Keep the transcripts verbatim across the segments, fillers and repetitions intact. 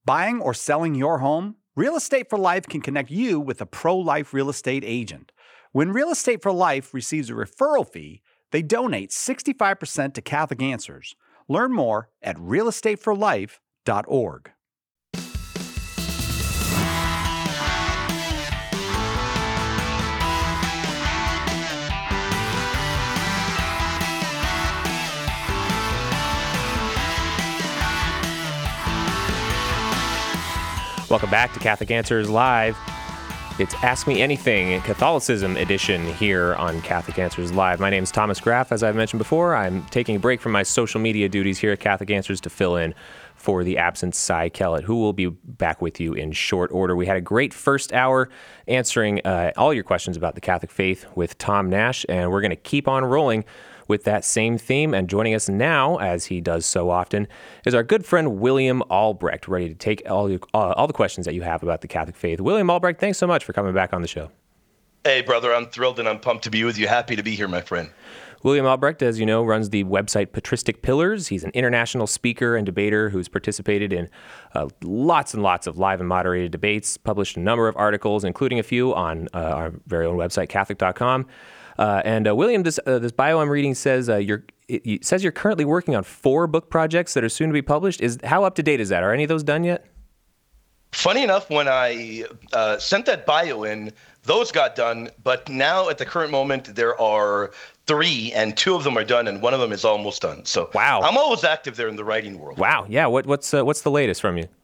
Buying or selling your home? Real Estate for Life can connect you with a pro-life real estate agent. When Real Estate for Life receives a referral fee, they donate sixty-five percent to Catholic Answers. Learn more at real estate for life dot org. Welcome back to Catholic Answers Live. It's Ask Me Anything, Catholicism edition here on Catholic Answers Live. My name is Thomas Graff. As I've mentioned before, I'm taking a break from my social media duties here at Catholic Answers to fill in for the absent Cy Kellett, who will be back with you in short order. We had a great first hour answering uh, all your questions about the Catholic faith with Tom Nash, and we're going to keep on rolling with that same theme. And joining us now, as he does so often, is our good friend William Albrecht, ready to take all your, uh, all the questions that you have about the Catholic faith. William Albrecht, thanks so much for coming back on the show. Hey, brother, I'm thrilled and I'm pumped to be with you. Happy to be here, my friend. William Albrecht, as you know, runs the website Patristic Pillars. He's an international speaker and debater who's participated in uh, lots and lots of live and moderated debates, published a number of articles, including a few on uh, our very own website, Catholic dot com. Uh, and uh, William, this uh, this bio I'm reading says uh, you're it, it says you're currently working on four book projects that are soon to be published. Is how up to date is that? Are any of those done yet? Funny enough, when I uh, sent that bio in, those got done. But now, at the current moment, there are three, and two of them are done, and one of them is almost done. So wow, I'm always active there in the writing world. Wow, yeah. What what's uh, what's the latest from you?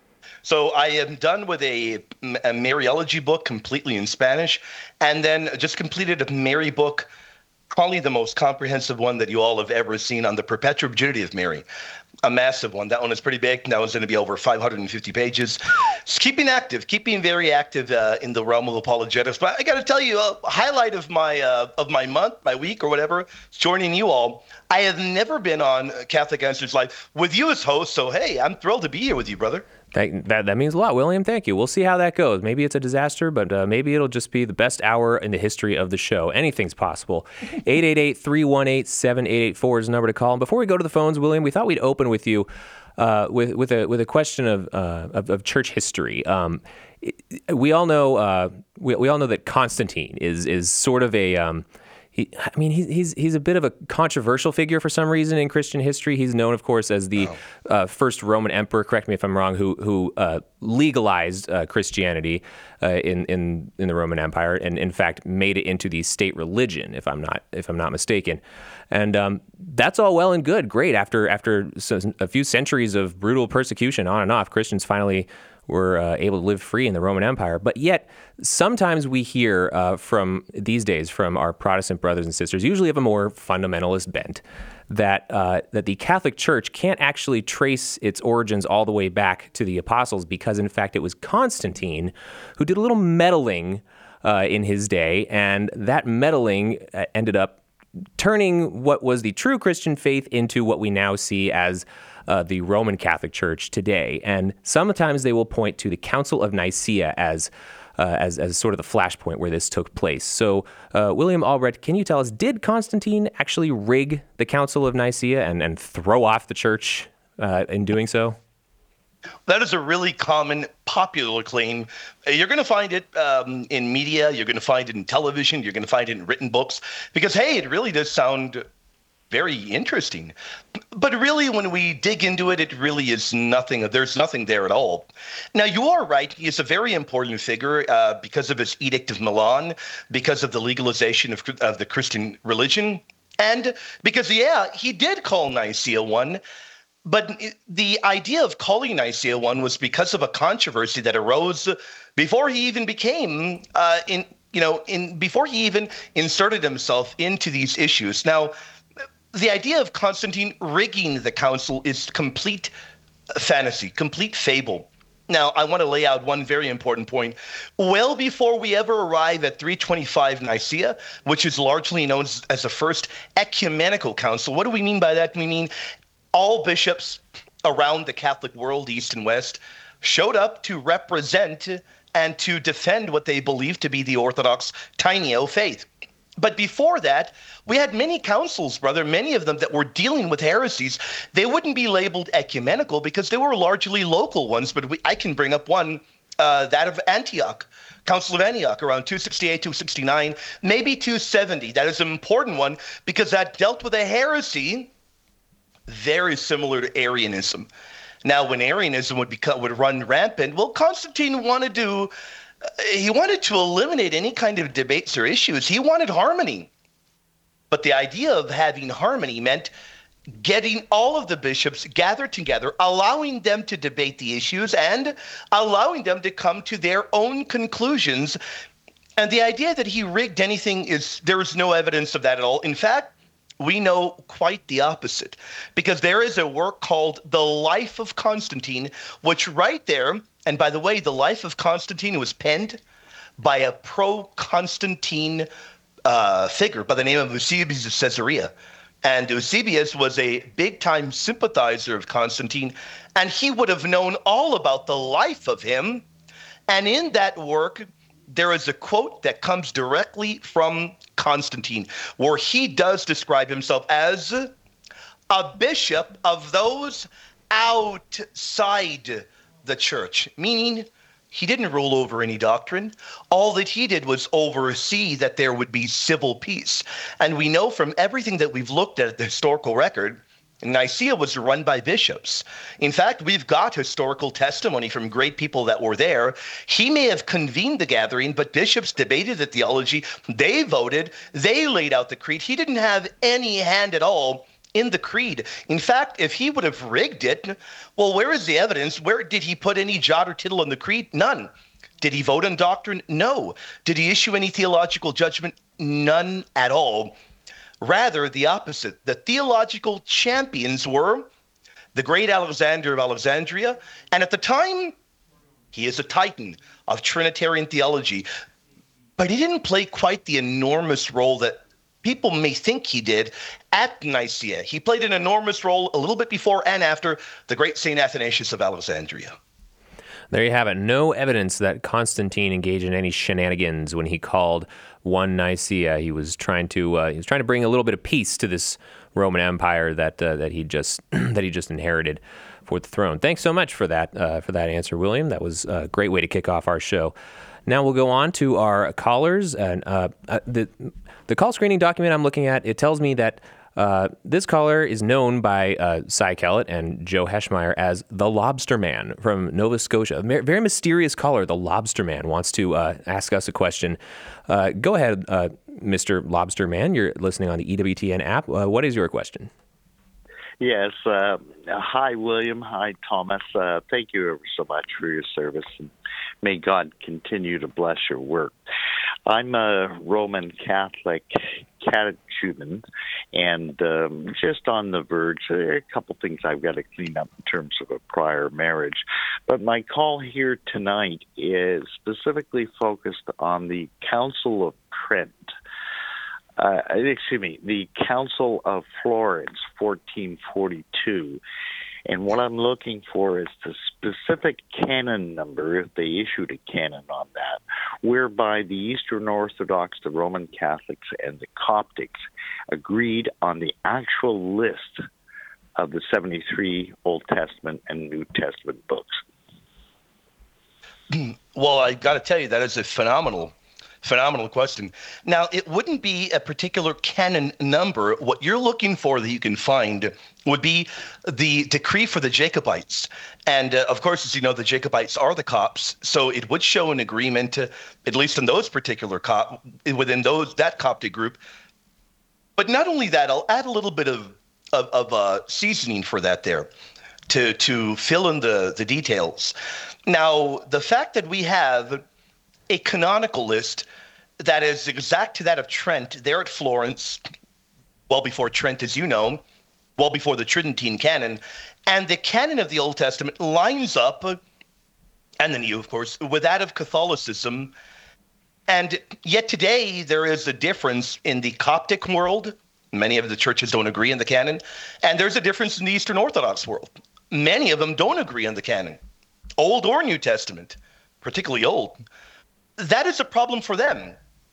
So I am done with a, a Mariology book completely in Spanish, and then just completed a Mary book, probably the most comprehensive one that you all have ever seen on the perpetual virginity of Mary. A massive one. That one is pretty big. That one's going to be over five hundred fifty pages. Just keeping active, keeping very active uh, in the realm of apologetics. But I got to tell you, a highlight of my uh, of my month, my week, or whatever, is joining you all. I have never been on Catholic Answers Live with you as host, so hey, I'm thrilled to be here with you, brother. That, that that means a lot, William. Thank you. We'll see how that goes. Maybe it's a disaster, but uh, maybe it'll just be the best hour in the history of the show. Anything's possible. eight eight eight, three one eight, seven eight eight four is the number to call. And before we go to the phones, William, we thought we'd open with you uh, with with a with a question of uh, of, of church history. Um, we all know uh, we we all know that Constantine is is sort of a um, He, I mean, he's he's he's a bit of a controversial figure for some reason in Christian history. He's known, of course, as the uh, first Roman emperor. Correct me if I'm wrong. Who who uh, legalized uh, Christianity uh, in in in the Roman Empire, and in fact made it into the state religion, if I'm not if I'm not mistaken. And um, that's all well and good, great. After after a few centuries of brutal persecution on and off, Christians finally were uh, able to live free in the Roman Empire. But yet, sometimes we hear uh, from these days from our Protestant brothers and sisters, usually of a more fundamentalist bent, that uh, that the Catholic Church can't actually trace its origins all the way back to the apostles, because in fact it was Constantine who did a little meddling uh, in his day, and that meddling uh, ended up turning what was the true Christian faith into what we now see as Uh, the Roman Catholic Church today. And sometimes they will point to the Council of Nicaea as uh, as, as sort of the flashpoint where this took place. So, uh, William Albrecht, can you tell us, did Constantine actually rig the Council of Nicaea and, and throw off the church uh, in doing so? That is a really common, popular claim. You're going to find it um, in media. You're going to find it in television. You're going to find it in written books. Because, hey, it really does sound very interesting. But really, when we dig into it, it really is nothing. There's nothing there at all. Now, you are right. He is a very important figure uh, because of his Edict of Milan, because of the legalization of, of the Christian religion, and because, yeah, he did call Nicaea one. But the idea of calling Nicaea one was because of a controversy that arose before he even became uh, in, you know, in before he even inserted himself into these issues. Now, the idea of Constantine rigging the council is complete fantasy, complete fable. Now, I want to lay out one very important point. Well before we ever arrive at three twenty-five Nicaea, which is largely known as, as the first ecumenical council, what do we mean by that? We mean all bishops around the Catholic world, East and West, showed up to represent and to defend what they believed to be the Orthodox Tainio faith. But before that, we had many councils, brother, many of them that were dealing with heresies. They wouldn't be labeled ecumenical because they were largely local ones, but we, I can bring up one, uh, that of Antioch, Council of Antioch, around two sixty-eight, two sixty-nine, maybe two seventy. That is an important one because that dealt with a heresy very similar to Arianism. Now, when Arianism would become would run rampant, well, Constantine wanted to uh, he wanted to eliminate any kind of debates or issues. He wanted harmony. But the idea of having harmony meant getting all of the bishops gathered together, allowing them to debate the issues and allowing them to come to their own conclusions. And the idea that he rigged anything is there is no evidence of that at all. In fact, we know quite the opposite, because there is a work called The Life of Constantine, which right there, and by the way, The Life of Constantine was penned by a pro-Constantine uh, figure by the name of Eusebius of Caesarea. And Eusebius was a big-time sympathizer of Constantine, and he would have known all about the life of him. And in that work, there is a quote that comes directly from Constantine, where he does describe himself as a bishop of those outside the church, meaning he didn't rule over any doctrine. All that he did was oversee that there would be civil peace. And we know from everything that we've looked at the historical record, Nicaea was run by bishops. In fact, we've got historical testimony from great people that were there. He may have convened the gathering, but bishops debated the theology. They voted. They laid out the creed. He didn't have any hand at all in the creed. In fact, if he would have rigged it, well, where is the evidence? Where did he put any jot or tittle on the creed? None. Did he vote on doctrine? No. Did he issue any theological judgment? None at all. Rather, the opposite. The theological champions were the great Alexander of Alexandria, and at the time, he is a titan of Trinitarian theology. But he didn't play quite the enormous role that people may think he did at Nicaea. He played an enormous role a little bit before and after the great Saint Athanasius of Alexandria. There you have it. No evidence that Constantine engaged in any shenanigans when he called one Nicaea. He was trying to uh, he was trying to bring a little bit of peace to this Roman Empire that uh, that he just that he just inherited for the throne. Thanks so much for that uh, for that answer, William. That was a great way to kick off our show. Now we'll go on to our callers, and uh, uh, the the call screening document I'm looking at, it tells me that Uh, this caller is known by uh, Cy Kellett and Joe Heschmeyer as the Lobster Man from Nova Scotia. A very mysterious caller, the Lobster Man, wants to uh, ask us a question. Uh, go ahead, uh, Mister Lobster Man. You're listening on the E W T N app. Uh, what is your question? Yes. Uh, hi, William. Hi, Thomas. Uh, thank you ever so much for your service, and may God continue to bless your work. I'm a Roman Catholic catechumen, and um, just on the verge, there are a couple things I've got to clean up in terms of a prior marriage. But my call here tonight is specifically focused on the Council of Trent. Uh, excuse me, the Council of Florence, fourteen forty-two. And what I'm looking for is the specific canon number, if they issued a canon on that, whereby the Eastern Orthodox, the Roman Catholics, and the Coptics agreed on the actual list of the seventy-three Old Testament and New Testament books. Well, I got to tell you, that is a phenomenal Phenomenal question. Now, it wouldn't be a particular canon number. What you're looking for that you can find would be the decree for the Jacobites. And uh, of course, as you know, the Jacobites are the Copts. So it would show an agreement, uh, at least in those particular Cop, within those that Coptic group. But not only that, I'll add a little bit of, of, of uh, seasoning for that there to, to fill in the, the details. Now, the fact that we have a canonical list that is exact to that of Trent there at Florence, well before Trent, as you know, well before the Tridentine canon, and the canon of the Old Testament lines up, and the New, of course, with that of Catholicism. And yet today there is a difference in the Coptic world. Many of the churches don't agree on the canon. And there's a difference in the Eastern Orthodox world. Many of them don't agree on the canon, Old or New Testament, particularly Old. That is a problem for them.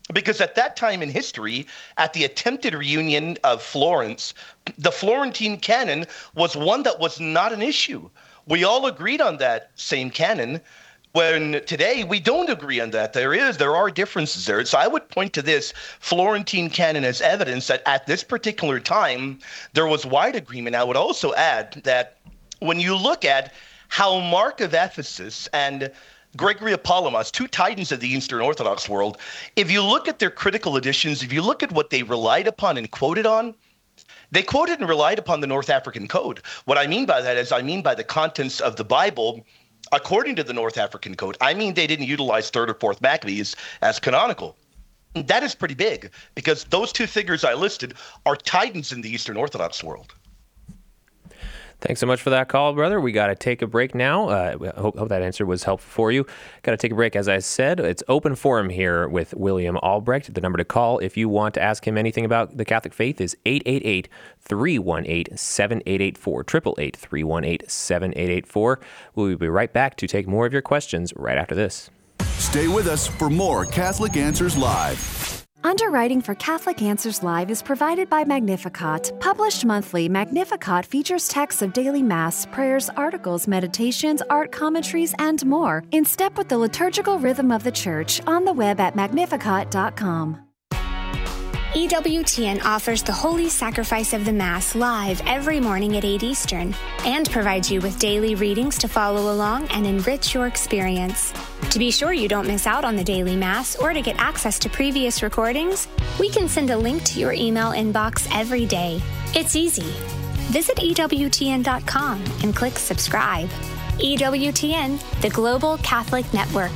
Because at that time in history, at the attempted reunion of Florence, the Florentine canon was one that was not an issue. We all agreed on that same canon, when today we don't agree on that. There is, there are differences there. So I would point to this Florentine canon as evidence that at this particular time, there was wide agreement. I would also add that when you look at how Mark of Ephesus and Gregory of Palamas, two titans of the Eastern Orthodox world, if you look at their critical editions, if you look at what they relied upon and quoted on, they quoted and relied upon the North African Code. What I mean by that is I mean by the contents of the Bible according to the North African Code. I mean they didn't utilize third or fourth Maccabees as canonical. That is pretty big because those two figures I listed are titans in the Eastern Orthodox world. Thanks so much for that call, brother. We got to take a break now. Uh, I hope, hope that answer was helpful for you. Got to take a break. As I said, it's open forum here with William Albrecht. The number to call if you want to ask him anything about the Catholic faith is eight eight eight, three one eight, seven eight eight four, eight eight eight, three one eight, seven eight eight four. We'll be right back to take more of your questions right after this. Stay with us for more Catholic Answers Live. Underwriting for Catholic Answers Live is provided by Magnificat. Published monthly, Magnificat features texts of daily Mass, prayers, articles, meditations, art commentaries, and more, in step with the liturgical rhythm of the Church, on the web at magnificat dot com. E W T N offers the Holy Sacrifice of the Mass live every morning at eight Eastern and provides you with daily readings to follow along and enrich your experience. To be sure you don't miss out on the daily Mass or to get access to previous recordings, we can send a link to your email inbox every day. It's easy. Visit E W T N dot com and click subscribe. E W T N, the Global Catholic Network.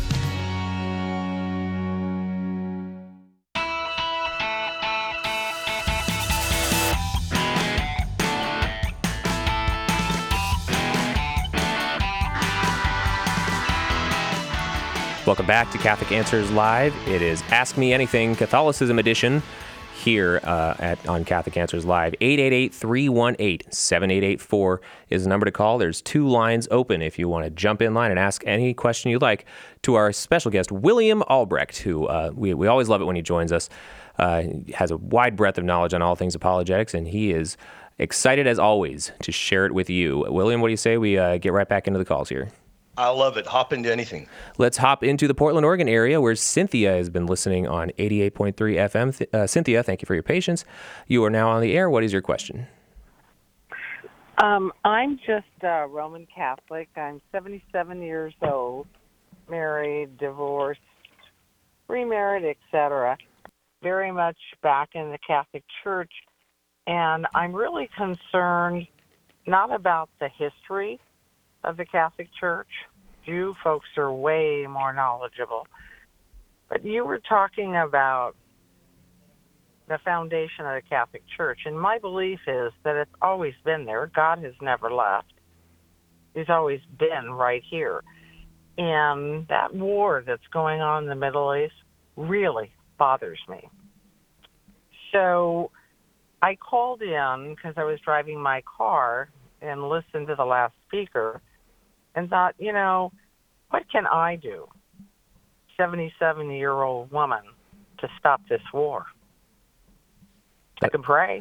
Welcome back to Catholic Answers Live. It is Ask Me Anything Catholicism edition here uh, at on Catholic Answers Live. eight eight eight, three one eight, seven eight eight four is the number to call. There's two lines open if you want to jump in line and ask any question you'd like to our special guest, William Albrecht, who uh, we, we always love it when he joins us. Uh, he has a wide breadth of knowledge on all things apologetics, and he is excited as always to share it with you. William, what do you say we uh, get right back into the calls here? I love it. Hop into anything. Let's hop into the Portland, Oregon area where Cynthia has been listening on eighty-eight point three F M. Uh, Cynthia, thank you for your patience. You are now on the air. What is your question? Um, I'm just a Roman Catholic. I'm seventy-seven years old, married, divorced, remarried, et cetera. Very much back in the Catholic Church. And I'm really concerned not about the history of the Catholic Church. You folks are way more knowledgeable. But you were talking about the foundation of the Catholic Church, and my belief is that it's always been there. God has never left. He's always been right here. And that war that's going on in the Middle East really bothers me. So I called in because I was driving my car and listened to the last speaker and thought, you know, what can I do, seventy-seven-year-old woman, to stop this war? I can pray.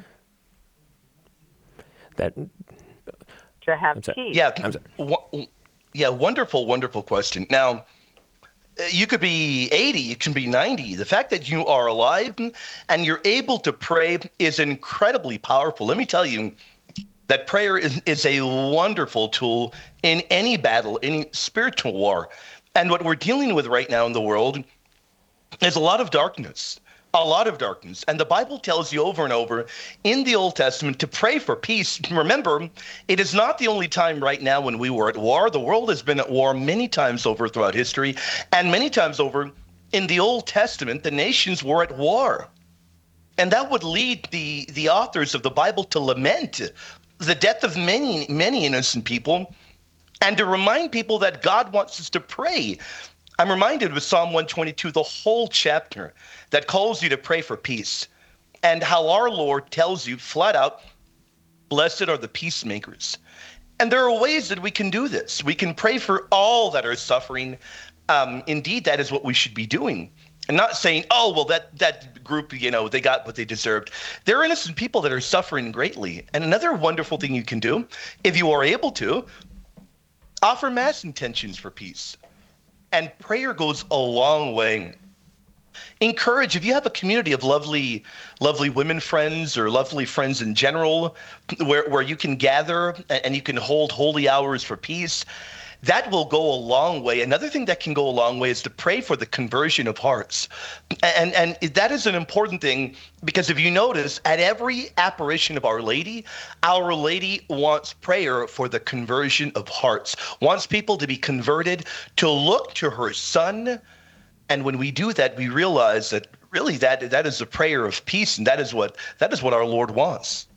That to have peace. Yeah, w- yeah, wonderful, wonderful question. Now, you could be eighty, you can be ninety. The fact that you are alive and you're able to pray is incredibly powerful. Let me tell you, that prayer is, is a wonderful tool in any battle, any spiritual war. And what we're dealing with right now in the world is a lot of darkness, a lot of darkness. And the Bible tells you over and over in the Old Testament to pray for peace. Remember, it is not the only time right now when we were at war. The world has been at war many times over throughout history, and many times over in the Old Testament, the nations were at war. And that would lead the, the authors of the Bible to lament the death of many, many innocent people, and to remind people that God wants us to pray. I'm reminded with Psalm one twenty-two, the whole chapter that calls you to pray for peace, and how our Lord tells you flat out, blessed are the peacemakers. And there are ways that we can do this. We can pray for all that are suffering. Um, indeed, that is what we should be doing. And not saying, oh, well, that, that group, you know, they got what they deserved. They're innocent people that are suffering greatly. And another wonderful thing you can do, if you are able to, offer mass intentions for peace. And prayer goes a long way. Encourage, if you have a community of lovely, lovely women friends or lovely friends in general, where, where you can gather and you can hold holy hours for peace, that will go a long way. Another thing that can go a long way is to pray for the conversion of hearts. And, and that is an important thing, because if you notice, at every apparition of Our Lady, Our Lady wants prayer for the conversion of hearts, wants people to be converted, to look to her Son. And when we do that, we realize that really that that is a prayer of peace, and that is what that is what our Lord wants.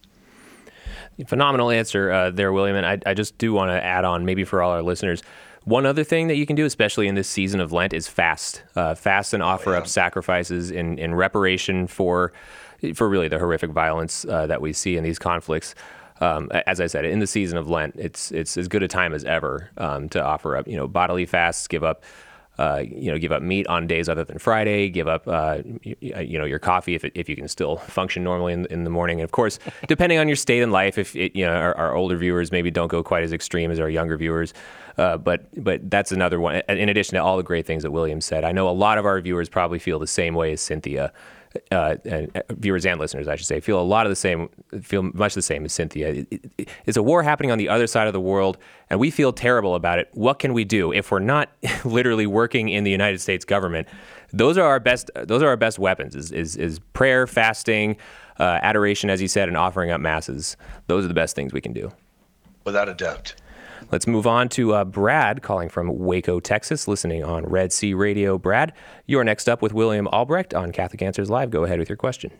Phenomenal answer uh, there, William. And I, I just do want to add on, maybe for all our listeners, one other thing that you can do, especially in this season of Lent, is fast. Uh, fast and offer oh, yeah. up sacrifices in, in reparation for for really the horrific violence uh, that we see in these conflicts. Um, as I said, in the season of Lent, it's it's as good a time as ever um, to offer up, you know, bodily fasts, give up. Uh, you know, give up meat on days other than Friday, give up, uh, you, you know, your coffee if it, if you can still function normally in, in the morning. And of course, depending on your state in life, if it, you know, our, our older viewers maybe don't go quite as extreme as our younger viewers. Uh, but but that's another one. In addition to all the great things that William said, I know a lot of our viewers probably feel the same way as Cynthia. Uh, and uh, viewers and listeners, I should say, feel a lot of the same, feel much the same as Cynthia. It, it, it's a war happening on the other side of the world, and we feel terrible about it. What can we do if we're not literally working in the United States government? Those are our best. Those are our best weapons: is is, is prayer, fasting, uh, adoration, as you said, and offering up masses. Those are the best things we can do, without a doubt. Let's move on to uh, Brad, calling from Waco, Texas, listening on Red Sea Radio. Brad, you're next up with William Albrecht on Catholic Answers Live. Go ahead with your question.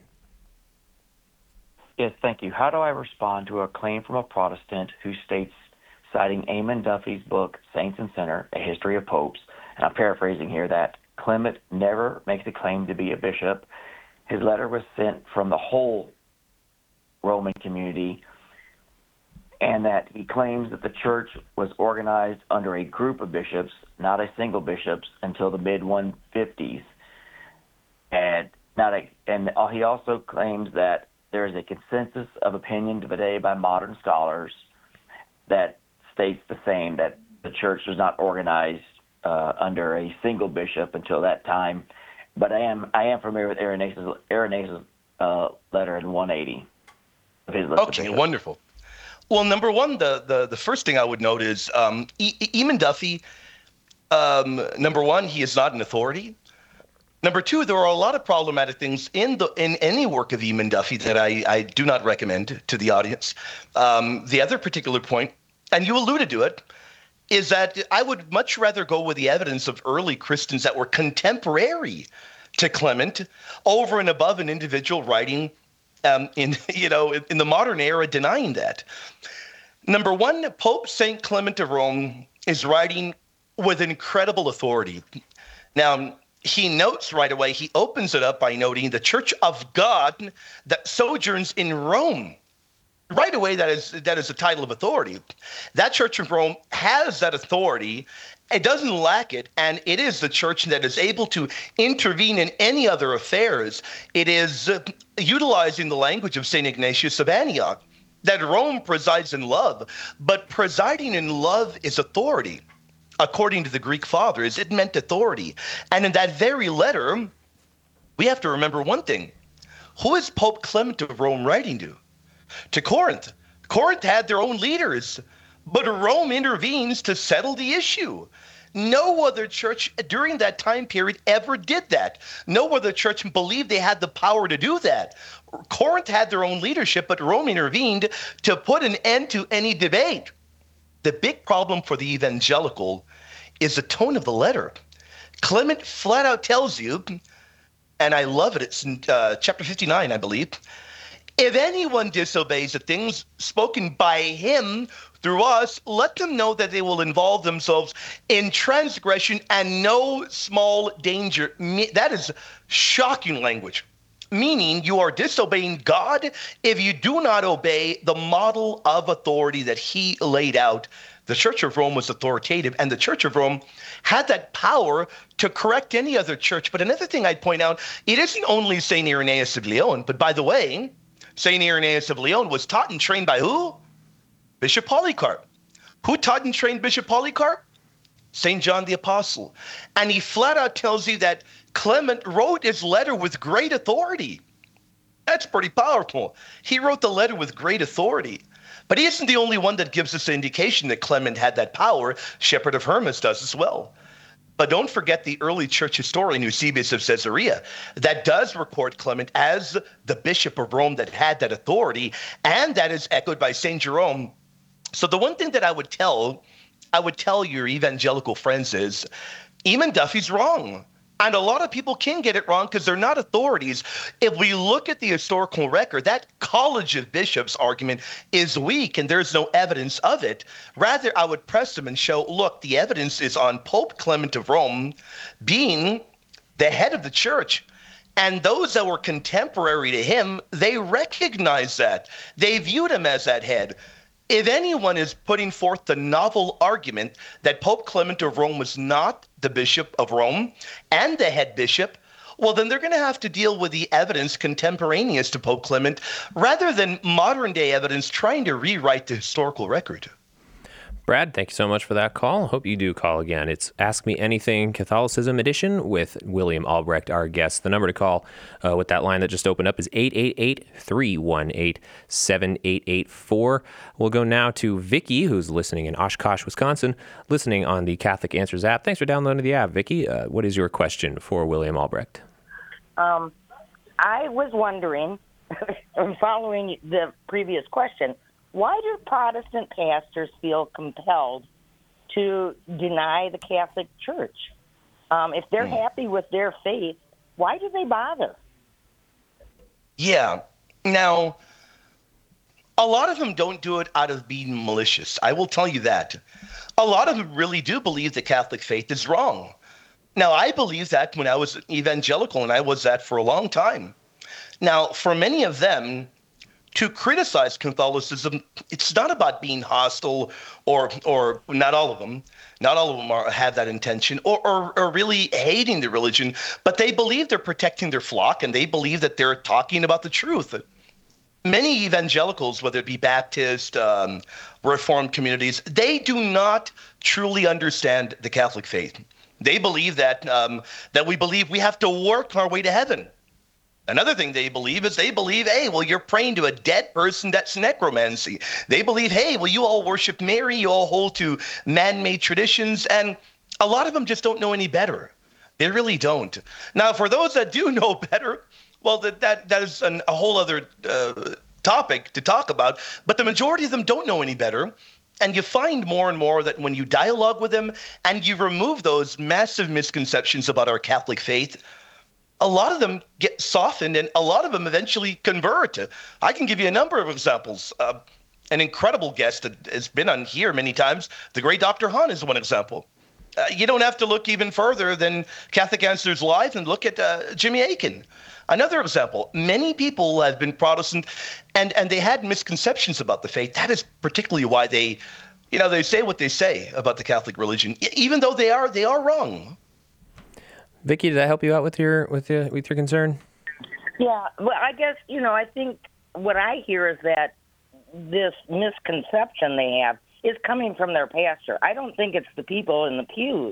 Yes, thank you. How do I respond to a claim from a Protestant who states, citing Eamon Duffy's book, Saints and Sinner, A History of Popes, and I'm paraphrasing here, that Clement never makes a claim to be a bishop? His letter was sent from the whole Roman community, and that he claims that the church was organized under a group of bishops, not a single bishop, until the mid one fifties. And not a, and he also claims that there is a consensus of opinion today by modern scholars that states the same, that the church was not organized uh, under a single bishop until that time. But I am I am familiar with Irenaeus' Irenaeus' uh, letter in one eighty. Of his list okay, of wonderful. Well, number one, the, the, the first thing I would note is um, e- Eamon Duffy, um, number one, he is not an authority. Number two, there are a lot of problematic things in the in any work of Eamon Duffy that I, I do not recommend to the audience. Um, the other particular point, and you alluded to it, is that I would much rather go with the evidence of early Christians that were contemporary to Clement over and above an individual writing Um, in you know in the modern era denying that. Number one, Pope Saint Clement of Rome is writing with incredible authority. Now, he notes right away, he opens it up by noting the Church of God that sojourns in Rome. Right away, that is that is a title of authority. That Church of Rome has that authority. It doesn't lack it, and it is the church that is able to intervene in any other affairs. It is uh, utilizing the language of Saint Ignatius of Antioch, that Rome presides in love, but presiding in love is authority. According to the Greek fathers, it meant authority. And in that very letter, we have to remember one thing. Who is Pope Clement of Rome writing to? To Corinth. Corinth had their own leaders, but Rome intervenes to settle the issue. No other church during that time period ever did that. No other church believed they had the power to do that. Corinth had their own leadership, but Rome intervened to put an end to any debate. The big problem for the evangelical is the tone of the letter. Clement flat out tells you, and I love it, it's in uh, chapter fifty-nine, I believe, if anyone disobeys the things spoken by him through us, let them know that they will involve themselves in transgression and no small danger. That is shocking language, meaning you are disobeying God if you do not obey the model of authority that he laid out The Church of Rome was authoritative, and the Church of Rome had that power to correct any other church. But another thing I'd point out, it isn't only Saint Irenaeus of Lyon, but by the way, Saint Irenaeus of Lyon was taught and trained by who? Bishop Polycarp. Who taught and trained Bishop Polycarp? Saint John the Apostle. And he flat out tells you that Clement wrote his letter with great authority. That's pretty powerful. He wrote the letter with great authority. But he isn't the only one that gives us an indication that Clement had that power. Shepherd of Hermas does as well. But don't forget the early church historian Eusebius of Caesarea that does record Clement as the Bishop of Rome that had that authority, and that is echoed by Saint Jerome. So the one thing that I would tell, I would tell your evangelical friends is, Eamon Duffy's wrong. And a lot of people can get it wrong because they're not authorities. If we look at the historical record, that College of Bishops argument is weak and there's no evidence of it. Rather, I would press them and show, look, the evidence is on Pope Clement of Rome being the head of the church. And those that were contemporary to him, they recognized that. They viewed him as that head. If anyone is putting forth the novel argument that Pope Clement of Rome was not the Bishop of Rome and the head bishop, well, then they're going to have to deal with the evidence contemporaneous to Pope Clement rather than modern day evidence trying to rewrite the historical record. Brad, thank you so much for that call. Hope you do call again. It's Ask Me Anything Catholicism edition with William Albrecht, our guest. The number to call uh, with that line that just opened up is eight eight eight, three one eight, seven eight eight four. We'll go now to Vicky, who's listening in Oshkosh, Wisconsin, listening on the Catholic Answers app. Thanks for downloading the app, Vicky. Uh, what is your question for William Albrecht? Um, I was wondering, following the previous question, why do Protestant pastors feel compelled to deny the Catholic Church? Um, if they're mm. happy with their faith, why do they bother? Yeah. Now, a lot of them don't do it out of being malicious. I will tell you that. A lot of them really do believe the Catholic faith is wrong. Now, I believe that when I was evangelical, and I was that for a long time. Now, for many of them, to criticize Catholicism, it's not about being hostile, or or not all of them, not all of them are, have that intention, or, or or really hating the religion, but they believe they're protecting their flock, and they believe that they're talking about the truth. Many evangelicals, whether it be Baptist, um, Reformed communities, they do not truly understand the Catholic faith. They believe that um, that we believe we have to work our way to heaven. Another thing they believe is they believe, hey, well, you're praying to a dead person. That's necromancy. They believe, hey, well, you all worship Mary. You all hold to man-made traditions. And a lot of them just don't know any better. They really don't. Now, for those that do know better, well, that that, that is an, a whole other uh, topic to talk about. But the majority of them don't know any better. And you find more and more that when you dialogue with them and you remove those massive misconceptions about our Catholic faith, a lot of them get softened, and a lot of them eventually convert. I can give you a number of examples. Uh, an incredible guest that has been on here many times, the great Doctor Hahn, is one example. Uh, you don't have to look even further than Catholic Answers Live and look at uh, Jimmy Akin. Another example, many people have been Protestant, and, and they had misconceptions about the faith. That is particularly why they, you know, they say what they say about the Catholic religion, even though they are they are wrong. Vicky, did that help you out with your with your with your concern? Yeah, well, I guess, you know, I think what I hear is that this misconception they have is coming from their pastor. I don't think it's the people in the pews.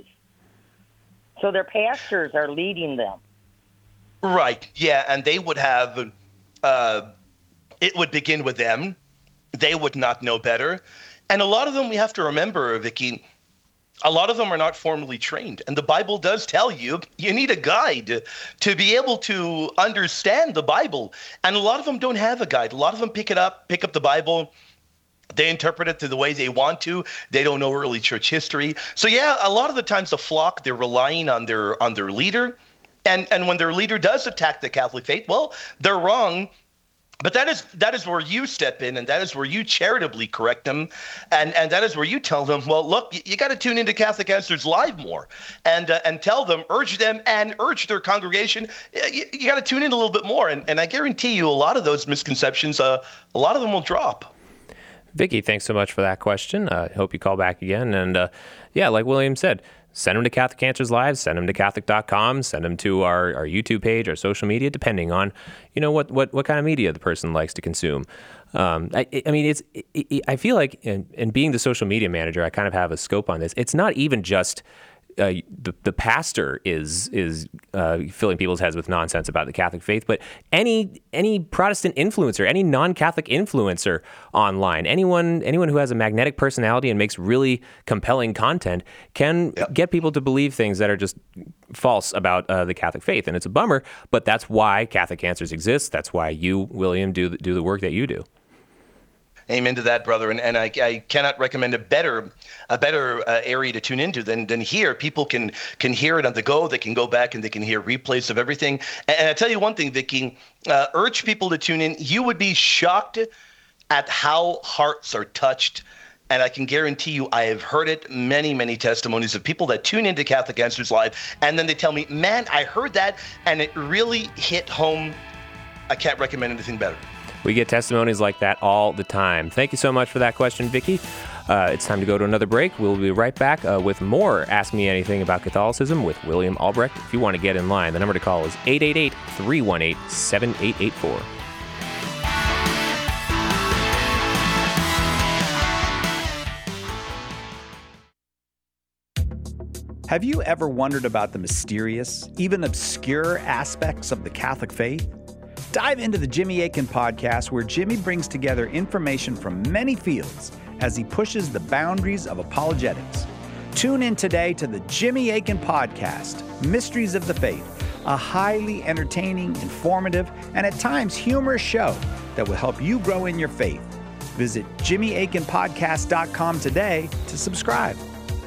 So their pastors are leading them. Right. Yeah, and they would have. Uh, it would begin with them. They would not know better, and a lot of them, we have to remember, Vicky, a lot of them are not formally trained. And the Bible does tell you, you need a guide to be able to understand the Bible. And a lot of them don't have a guide. A lot of them pick it up, pick up the Bible. They interpret it to the way they want to. They don't know early church history. So yeah, a lot of the times the flock, they're relying on their on their leader. And and when their leader does attack the Catholic faith, well, they're wrong. But that is that is where you step in, and that is where you charitably correct them, and and that is where you tell them, well, look, you, you got to tune into Catholic Answers Live more, and uh, and tell them, urge them, and urge their congregation, you, you got to tune in a little bit more, and and I guarantee you, a lot of those misconceptions, uh, a lot of them will drop. Vicky, thanks so much for that question. I uh, hope you call back again. And uh, yeah, like William said, send them to Catholic Answers Live, send them to Catholic dot com, send them to our, our YouTube page, our social media, depending on, you know, what, what, what kind of media the person likes to consume. Um, I, I mean, it's, it, I feel like in, in being the social media manager, I kind of have a scope on this. It's not even just Uh, the, the pastor is is uh, filling people's heads with nonsense about the Catholic faith, but any any Protestant influencer, any non-Catholic influencer online, anyone anyone who has a magnetic personality and makes really compelling content can yep. get people to believe things that are just false about uh, the Catholic faith, and it's a bummer. But that's why Catholic Answers exists. That's why you, William, do do the work that you do. Amen to that, brother. And and I, I cannot recommend a better a better uh, area to tune into than than here. People can can hear it on the go. They can go back and they can hear replays of everything. And, and I tell you one thing, Vicky, uh, urge people to tune in. You would be shocked at how hearts are touched. And I can guarantee you, I have heard it, many, many testimonies of people that tune into Catholic Answers Live. And then they tell me, man, I heard that and it really hit home. I can't recommend anything better. We get testimonies like that all the time. Thank you so much for that question, Vicky. Uh, it's time to go to another break. We'll be right back uh, with more Ask Me Anything About Catholicism with William Albrecht. If you want to get in line, the number to call is eight eight eight, three one eight, seven eight eight four. Have you ever wondered about the mysterious, even obscure aspects of the Catholic faith? Dive into the Jimmy Akin podcast, where Jimmy brings together information from many fields as he pushes the boundaries of apologetics. Tune in today to the Jimmy Akin podcast, Mysteries of the Faith, a highly entertaining, informative, and at times humorous show that will help you grow in your faith. Visit jimmy akin podcast dot com today to subscribe.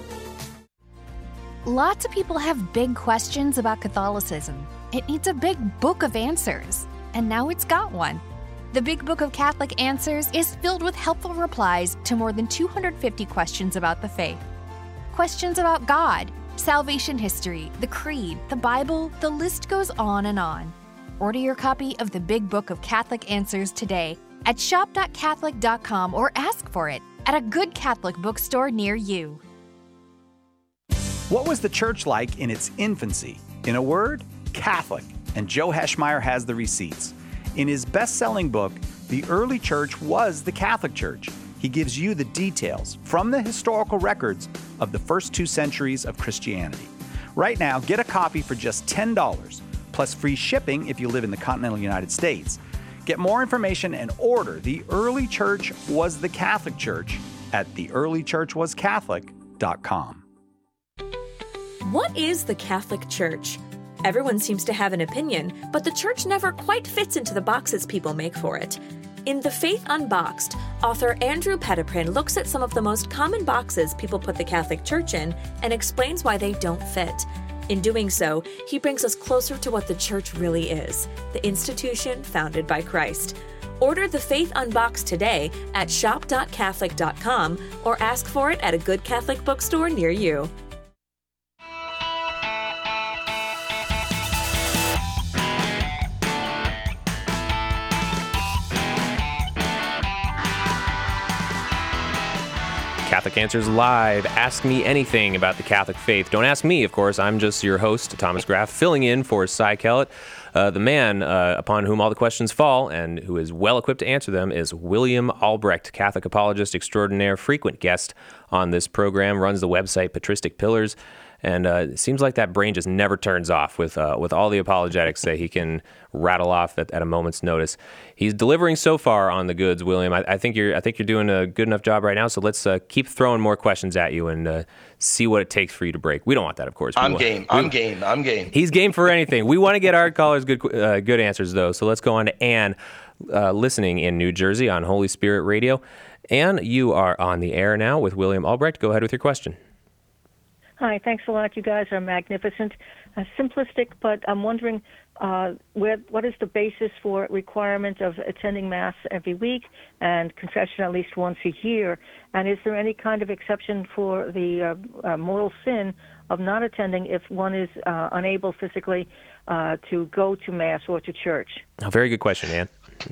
Lots of people have big questions about Catholicism. It needs a big book of answers. And now it's got one. The Big Book of Catholic Answers is filled with helpful replies to more than two hundred fifty questions about the faith. Questions about God, salvation history, the Creed, the Bible, the list goes on and on. Order your copy of the Big Book of Catholic Answers today at shop dot catholic dot com or ask for it at a good Catholic bookstore near you. What was the church like in its infancy? In a word, Catholic. And Joe Heschmeyer has the receipts. In his best-selling book, The Early Church Was the Catholic Church, he gives you the details from the historical records of the first two centuries of Christianity. Right now, get a copy for just ten dollars, plus free shipping if you live in the continental United States. Get more information and order The Early Church Was the Catholic Church at the early church was catholic dot com. What is the Catholic Church? Everyone seems to have an opinion, but the church never quite fits into the boxes people make for it. In The Faith Unboxed, author Andrew Petiprin looks at some of the most common boxes people put the Catholic Church in and explains why they don't fit. In doing so, he brings us closer to what the church really is, the institution founded by Christ. Order The Faith Unboxed today at shop dot catholic dot com or ask for it at a good Catholic bookstore near you. Catholic Answers Live. Ask me anything about the Catholic faith. Don't ask me, of course. I'm just your host, Thomas Graff, filling in for Cy Kellett. Uh, the man uh, upon whom all the questions fall and who is well equipped to answer them is William Albrecht, Catholic apologist extraordinaire, frequent guest on this program, runs the website Patristic Pillars. And uh, it seems like that brain just never turns off with uh, with all the apologetics that he can rattle off at, at a moment's notice. He's delivering so far on the goods, William. I, I think you're I think you're doing a good enough job right now. So let's uh, keep throwing more questions at you and uh, see what it takes for you to break. We don't want that, of course. We I'm want, game. We, I'm game. I'm game. He's game for anything. We want to get our callers good uh, good answers though. So let's go on to Ann, uh, listening in New Jersey on Holy Spirit Radio. Ann, you are on the air now with William Albrecht. Go ahead with your question. Hi, thanks a lot. You guys are magnificent. Uh, simplistic, but I'm wondering uh, where, what is the basis for requirement of attending Mass every week and confession at least once a year? And is there any kind of exception for the uh, uh, mortal sin of not attending if one is uh, unable physically uh, to go to Mass or to church? A very good question, Ann.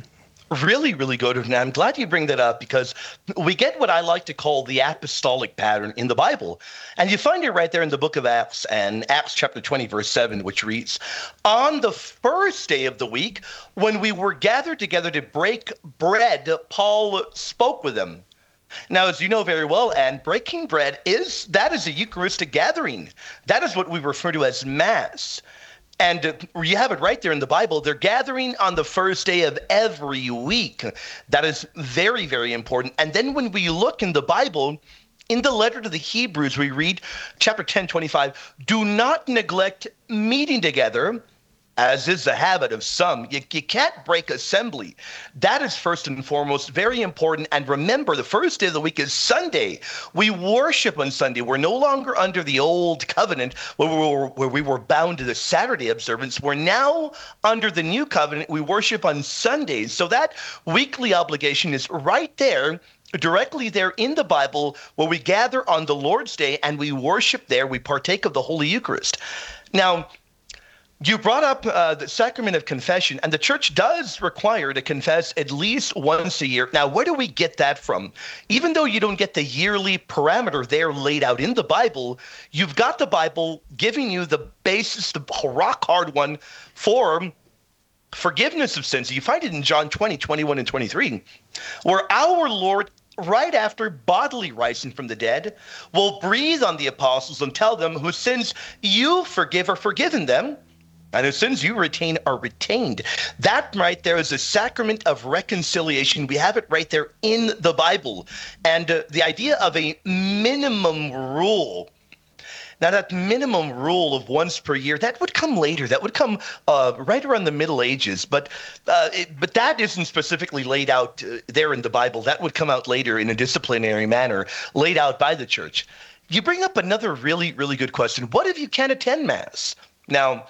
really, really good. And I'm glad you bring that up because we get what I like to call the apostolic pattern in the Bible. And you find it right there in the book of Acts and Acts chapter twenty, verse seven, which reads, on the first day of the week, when we were gathered together to break bread, Paul spoke with them. Now, as you know very well, Anne, breaking bread is, that is a Eucharistic gathering. That is what we refer to as Mass. And uh, you have it right there in the Bible. They're gathering on the first day of every week. That is very, very important. And then when we look in the Bible, in the letter to the Hebrews, we read chapter ten, twenty-five, do not neglect meeting together, as is the habit of some. You, you can't break assembly. That is first and foremost very important. And remember, the first day of the week is Sunday. We worship on Sunday. We're no longer under the old covenant where we were, where we were bound to the Saturday observance. We're now under the new covenant. We worship on Sundays. So that weekly obligation is right there, directly there in the Bible, where we gather on the Lord's Day and we worship there. We partake of the Holy Eucharist. Now, you brought up uh, the sacrament of confession, and the church does require to confess at least once a year. Now, where do we get that from? Even though you don't get the yearly parameter there laid out in the Bible, you've got the Bible giving you the basis, the rock hard one for forgiveness of sins. You find it in John twenty, twenty-one, and twenty-three, where our Lord, right after bodily rising from the dead, will breathe on the apostles and tell them whose sins you forgive are forgiven them, and whose sins you retain are retained. That right there is a sacrament of reconciliation. We have it right there in the Bible. And uh, the idea of a minimum rule, now that minimum rule of once per year, that would come later. That would come uh, right around the Middle Ages. But uh, it, but that isn't specifically laid out uh, there in the Bible. That would come out later in a disciplinary manner, laid out by the church. You bring up another really, really good question. What if you can't attend Mass? Now,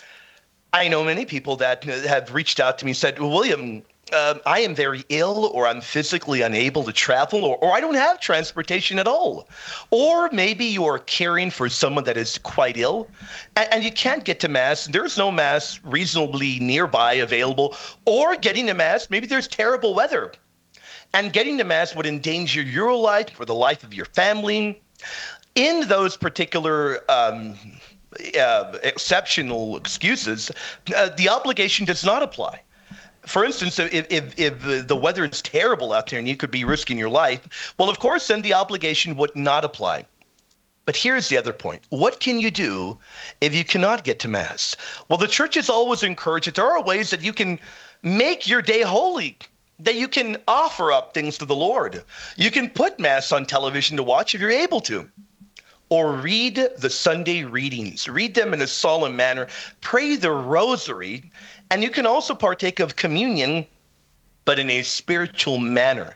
I know many people that have reached out to me and said, well, William, uh, I am very ill, or I'm physically unable to travel, or, or I don't have transportation at all. Or maybe you are caring for someone that is quite ill and, and you can't get to Mass. There's no Mass reasonably nearby available, or getting to Mass, maybe there's terrible weather. And getting to Mass would endanger your life or the life of your family. In those particular um Uh, exceptional excuses, uh, the obligation does not apply. For instance, if, if, if the weather is terrible out there and you could be risking your life, well, of course, then the obligation would not apply. But here's the other point. What can you do if you cannot get to Mass? Well, the church has always encouraged that there are ways that you can make your day holy, that you can offer up things to the Lord. You can put Mass on television to watch if you're able to. Or read the Sunday readings. Read them in a solemn manner. Pray the rosary. And you can also partake of communion, but in a spiritual manner.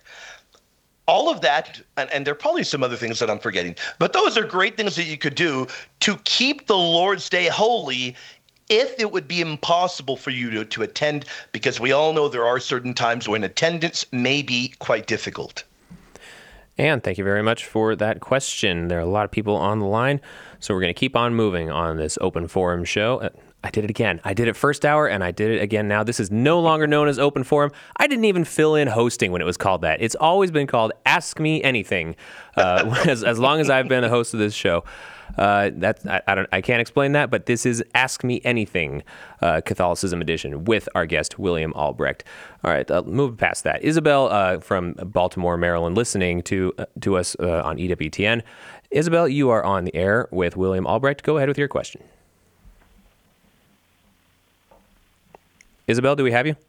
All of that, and, and there are probably some other things that I'm forgetting, but those are great things that you could do to keep the Lord's Day holy if it would be impossible for you to, to attend, because we all know there are certain times when attendance may be quite difficult. And thank you very much for that question. There are a lot of people on the line, so we're going to keep on moving on this open forum show. I did it again. I did it first hour, and I did it again now. This is no longer known as open forum. I didn't even fill in hosting when it was called that. It's always been called Ask Me Anything, uh, as, as long as I've been the host of this show. Uh, that's I, I don't I can't explain that, but this is Ask Me Anything, uh, Catholicism edition with our guest William Albrecht. All right, uh, move past that. Isabel uh, from Baltimore, Maryland, listening to uh, to us uh, on E W T N. Isabel, you are on the air with William Albrecht. Go ahead with your question. Isabel, do we have you?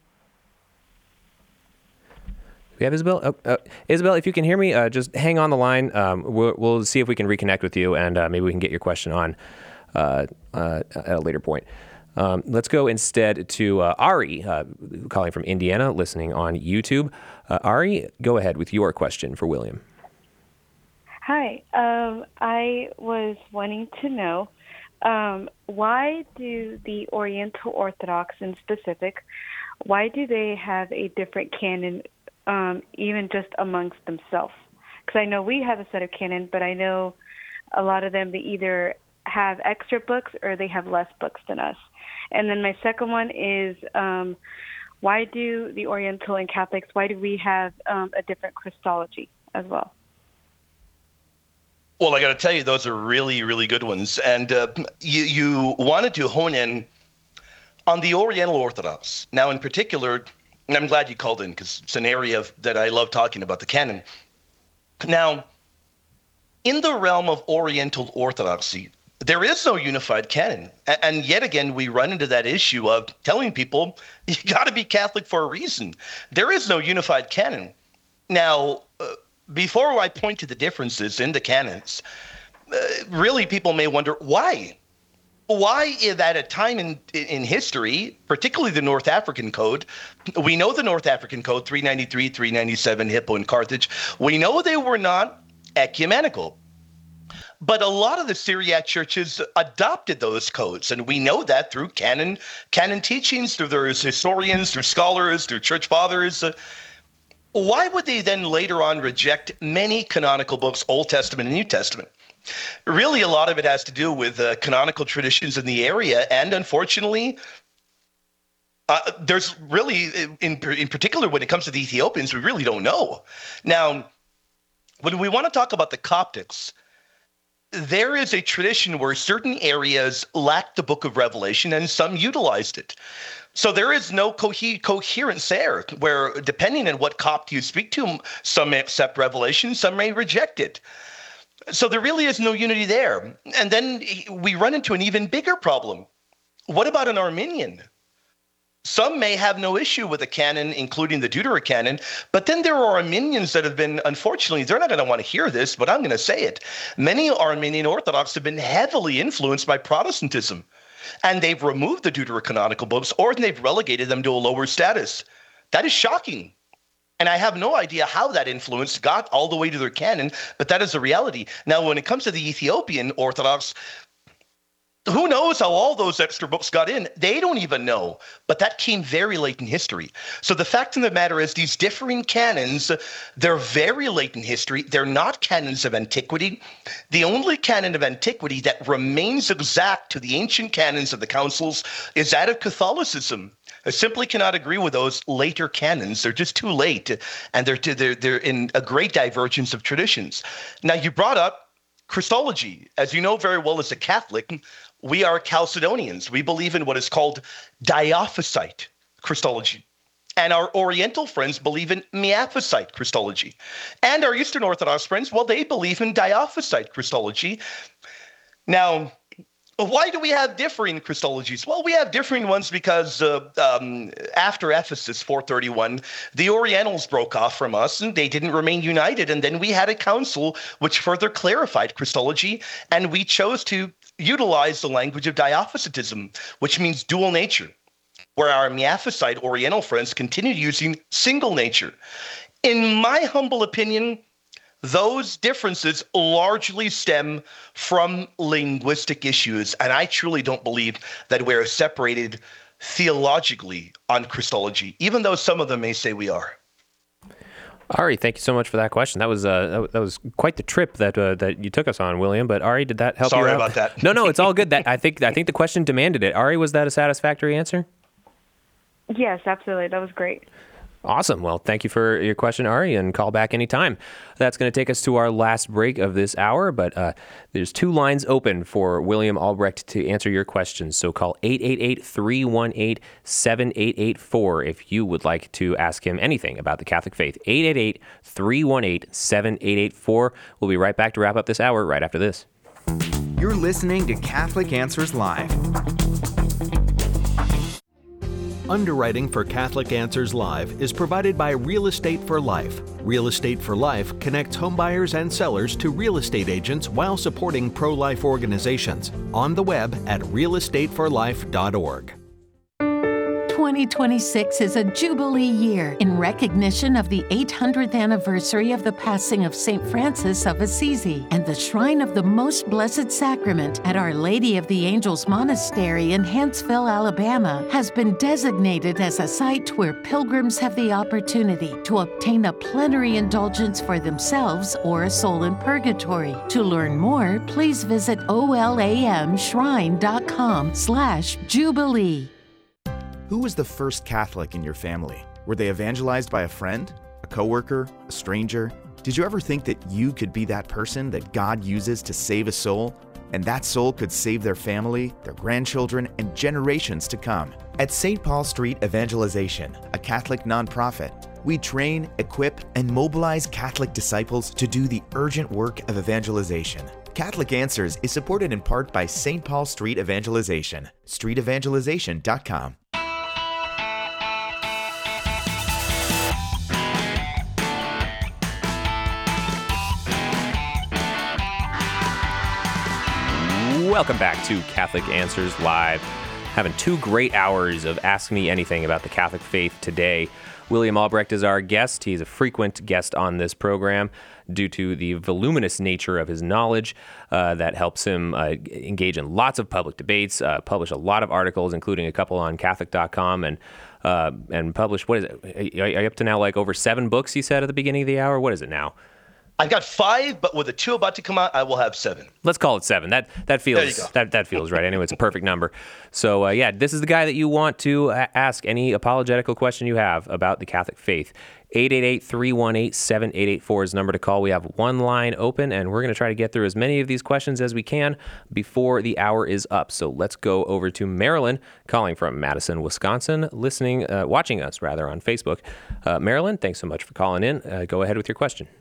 We have Isabel? Oh, uh, Isabel, if you can hear me, uh, just hang on the line. Um, we'll, we'll see if we can reconnect with you, and uh, maybe we can get your question on uh, uh, at a later point. Um, let's go instead to uh, Ari, uh, calling from Indiana, listening on YouTube. Uh, Ari, go ahead with your question for William. Hi. Um, I was wanting to know, um, why do the Oriental Orthodox in specific, why do they have a different canon, um, even just amongst themselves? Because I know we have a set of canon, but I know a lot of them, they either have extra books or they have less books than us. And then my second one is, um, why do the Oriental and Catholics, why do we have um, a different Christology as well? Well, I got to tell you, those are really, really good ones. And uh, you, you wanted to hone in on the Oriental Orthodox. Now, in particular, and I'm glad you called in because it's an area of, that I love talking about, the canon. Now, in the realm of Oriental Orthodoxy, there is no unified canon. And yet again, we run into that issue of telling people, you got to be Catholic for a reason. There is no unified canon. Now, uh, before I point to the differences in the canons, uh, really people may wonder why. Why is at a time in in history, particularly the North African Code, we know the North African Code, three ninety-three, three ninety-seven, Hippo and Carthage, we know they were not ecumenical. But a lot of the Syriac churches adopted those codes, and we know that through canon canon teachings, through their historians, through scholars, through church fathers. Uh, why would they then later on reject many canonical books, Old Testament and New Testament? Really, a lot of it has to do with uh, canonical traditions in the area, and unfortunately, uh, there's really, in in particular, when it comes to the Ethiopians, we really don't know. Now, when we want to talk about the Coptics, there is a tradition where certain areas lacked the Book of Revelation, and some utilized it. So there is no co- coherence there, where depending on what Copt you speak to, some may accept Revelation, some may reject it. So there really is no unity there. And then we run into an even bigger problem. What about an Arminian? Some may have no issue with the canon, including the Deuterocanon, but then there are Arminians that have been, unfortunately, they're not going to want to hear this, but I'm going to say it. Many Arminian Orthodox have been heavily influenced by Protestantism, and they've removed the Deuterocanonical books, or they've relegated them to a lower status. That is shocking. And I have no idea how that influence got all the way to their canon, but that is the reality. Now, when it comes to the Ethiopian Orthodox, who knows how all those extra books got in? They don't even know. But that came very late in history. So the fact of the matter is these differing canons, they're very late in history. They're not canons of antiquity. The only canon of antiquity that remains exact to the ancient canons of the councils is that of Catholicism. I simply cannot agree with those later canons. They're just too late, and they're, they're, they're in a great divergence of traditions. Now, you brought up Christology. As you know very well as a Catholic, we are Chalcedonians. We believe in what is called Diophysite Christology. And our Oriental friends believe in Miaphysite Christology. And our Eastern Orthodox friends, well, they believe in Diophysite Christology. Now, why do we have differing Christologies? Well, we have differing ones because uh, um, after Ephesus four thirty-one, the Orientals broke off from us and they didn't remain united. And then we had a council which further clarified Christology, and we chose to utilize the language of Diophysitism, which means dual nature, where our Miaphysite Oriental friends continued using single nature. In my humble opinion, those differences largely stem from linguistic issues, and I truly don't believe that we're separated theologically on Christology, even though some of them may say we are. Ari, thank you so much for that question. That was uh, that was quite the trip that uh, that you took us on, William. But Ari, did that help Sorry you out? about that. No, no, it's all good. That I think I think the question demanded it. Ari, was that a satisfactory answer? Yes, absolutely. That was great. Awesome. Well, thank you for your question, Ari, and call back anytime. That's going to take us to our last break of this hour, but uh, there's two lines open for William Albrecht to answer your questions. So call eight eight eight, three one eight, seven eight eight four if you would like to ask him anything about the Catholic faith. eight eight eight, three one eight, seven eight eight four. We'll be right back to wrap up this hour right after this. You're listening to Catholic Answers Live. Underwriting for Catholic Answers Live is provided by Real Estate for Life. Real Estate for Life connects homebuyers and sellers to real estate agents while supporting pro-life organizations. On the web at real estate for life dot org. twenty twenty-six is a Jubilee year in recognition of the eight hundredth anniversary of the passing of Saint Francis of Assisi, and the Shrine of the Most Blessed Sacrament at Our Lady of the Angels Monastery in Huntsville, Alabama, has been designated as a site where pilgrims have the opportunity to obtain a plenary indulgence for themselves or a soul in purgatory. To learn more, please visit olamshrine dot com slash jubilee. Who was the first Catholic in your family? Were they evangelized by a friend, a coworker, a stranger? Did you ever think that you could be that person that God uses to save a soul? And that soul could save their family, their grandchildren, and generations to come. At Saint Paul Street Evangelization, a Catholic nonprofit, we train, equip, and mobilize Catholic disciples to do the urgent work of evangelization. Catholic Answers is supported in part by Saint Paul Street Evangelization, street evangelization dot com. Welcome back to Catholic Answers Live. Having two great hours of Ask Me Anything about the Catholic faith today. William Albrecht is our guest. He's a frequent guest on this program due to the voluminous nature of his knowledge uh, that helps him uh, engage in lots of public debates, uh, publish a lot of articles, including a couple on Catholic dot com, and uh, and publish, what is it? Are you up to now like over seven books, he said at the beginning of the hour? What is it now? I've got five, but with the two about to come out, I will have seven. Let's call it seven. That that feels that that feels right. Anyway, it's a perfect number. So uh, yeah, this is the guy that you want to uh, ask any apologetical question you have about the Catholic faith. eight eight eight, three one eight, seven eight eight four is the number to call. We have one line open, and we're going to try to get through as many of these questions as we can before the hour is up. So let's go over to Marilyn, calling from Madison, Wisconsin, listening, uh, watching us rather on Facebook. Uh, Marilyn, thanks so much for calling in. Uh, go ahead with your question.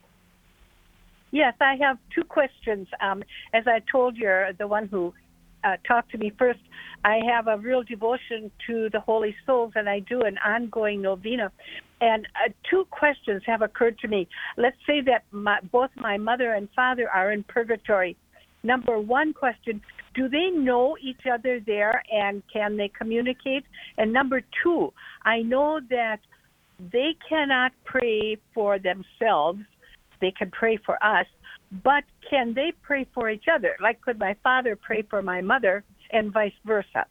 Yes, I have two questions. Um, as I told you, the one who uh, talked to me first, I have a real devotion to the Holy Souls, and I do an ongoing novena. And uh, two questions have occurred to me. Let's say that my, both my mother and father are in purgatory. Number one question, do they know each other there, and can they communicate? And number two, I know that they cannot pray for themselves. They can pray for us, but can they pray for each other? Like, could my father pray for my mother and vice versa?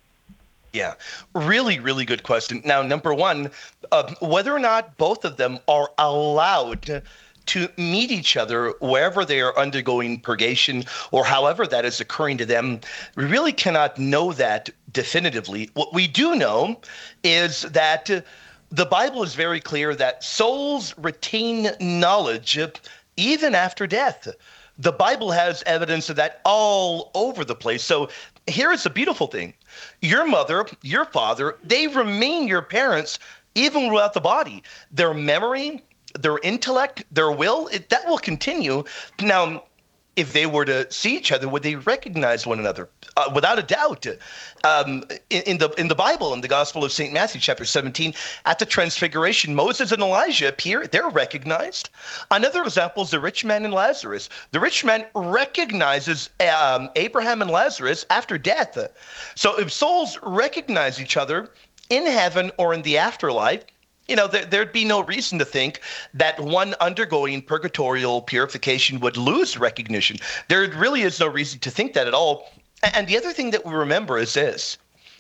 Yeah, really, really good question. Now, number one, uh, whether or not both of them are allowed to meet each other wherever they are undergoing purgation or however that is occurring to them, we really cannot know that definitively. What we do know is that uh, the Bible is very clear that souls retain knowledge even after death. The Bible has evidence of that all over the place. So here is the beautiful thing. Your mother, your father, they remain your parents even without the body. Their memory, their intellect, their will, it, that will continue. Now, if they were to see each other, would they recognize one another? Uh, without a doubt. Um, in, in the in the Bible, in the Gospel of Saint Matthew, chapter seventeen, at the Transfiguration, Moses and Elijah appear. They're recognized. Another example is the rich man and Lazarus. The rich man recognizes um, Abraham and Lazarus after death. So if souls recognize each other in heaven or in the afterlife, you know, there, there'd be no reason to think that one undergoing purgatorial purification would lose recognition. There really is no reason to think that at all. And the other thing that we remember is this.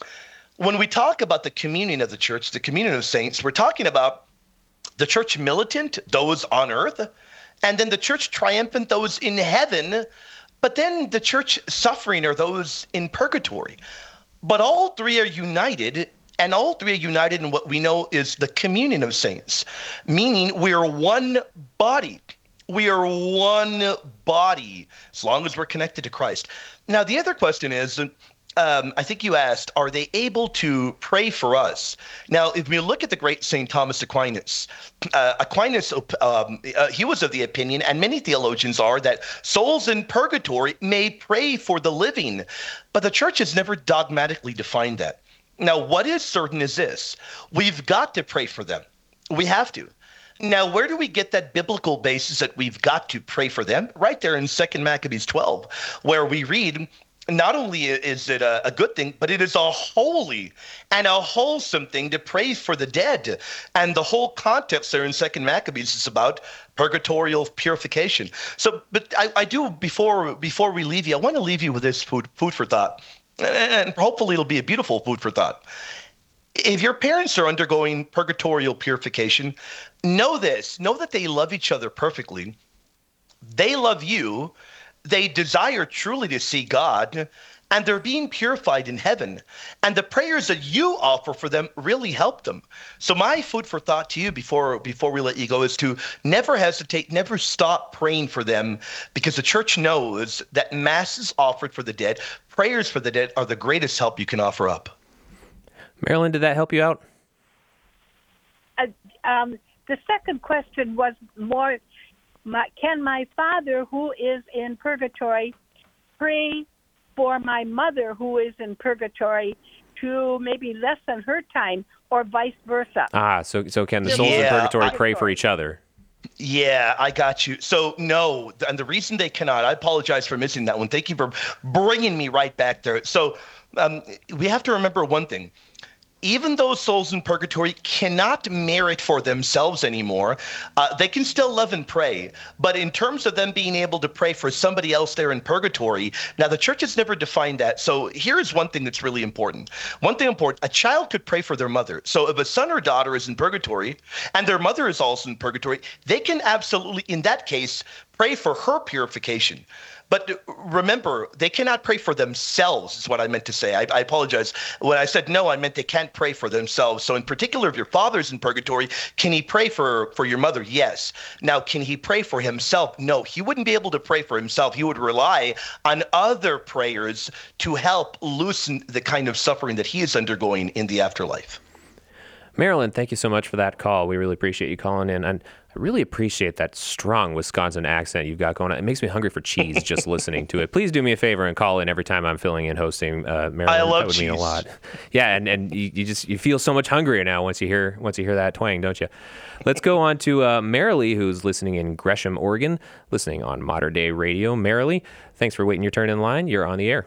When we talk about the communion of the church, the communion of saints, we're talking about the church militant, those on earth, and then the church triumphant, those in heaven, but then the church suffering are those in purgatory. But all three are united. And all three are united in what we know is the communion of saints, meaning we are one body. We are one body as long as we're connected to Christ. Now, the other question is, um, I think you asked, are they able to pray for us? Now, if we look at the great Saint Thomas Aquinas, uh, Aquinas, um, uh, he was of the opinion, and many theologians are, that souls in purgatory may pray for the living, but the church has never dogmatically defined that. Now, what is certain is this. We've got to pray for them. We have to. Now, where do we get that biblical basis that we've got to pray for them? Right there in Second Maccabees twelve, where we read, not only is it a, a good thing, but it is a holy and a wholesome thing to pray for the dead. And the whole context there in Second Maccabees is about purgatorial purification. So, but I, I do, before before we leave you, I want to leave you with this food, food for thought. And hopefully it'll be a beautiful food for thought. If your parents are undergoing purgatorial purification, know this, know that they love each other perfectly. They love you. They desire truly to see God, and they're being purified in heaven. And the prayers that you offer for them really help them. So my food for thought to you before before we let you go is to never hesitate, never stop praying for them, because the church knows that masses offered for the dead, prayers for the dead, are the greatest help you can offer up. Marilyn, did that help you out? Uh, um, the second question was more, my, can my father, who is in purgatory, pray for my mother, who is in purgatory, to maybe lessen her time, or vice versa? Ah, so so can the souls Yeah, in purgatory I- pray for each other? Yeah, I got you. So no, and the reason they cannot, I apologize for missing that one. Thank you for bringing me right back there. So um, we have to remember one thing. Even those souls in purgatory cannot merit for themselves anymore. Uh, they can still love and pray. But in terms of them being able to pray for somebody else there in purgatory, now the church has never defined that. So here's one thing that's really important. One thing important, a child could pray for their mother. So if a son or daughter is in purgatory and their mother is also in purgatory, they can absolutely, in that case, pray for her purification. But remember, they cannot pray for themselves, is what I meant to say. I, I apologize. When I said no, I meant they can't pray for themselves. So in particular, if your father's in purgatory, can he pray for, for your mother? Yes. Now, can he pray for himself? No, he wouldn't be able to pray for himself. He would rely on other prayers to help loosen the kind of suffering that he is undergoing in the afterlife. Marilyn, thank you so much for that call. We really appreciate you calling in. And I really appreciate that strong Wisconsin accent you've got going on. It makes me hungry for cheese just listening to it. Please do me a favor and call in every time I'm filling in hosting, uh, Marilyn. I love that would cheese. mean a lot. Yeah, and, and you, you just you feel so much hungrier now once you hear once you hear that twang, don't you? Let's go on to uh, Marilee, who's listening in Gresham, Oregon, listening on Modern Day Radio. Marilee, thanks for waiting your turn in line. You're on the air.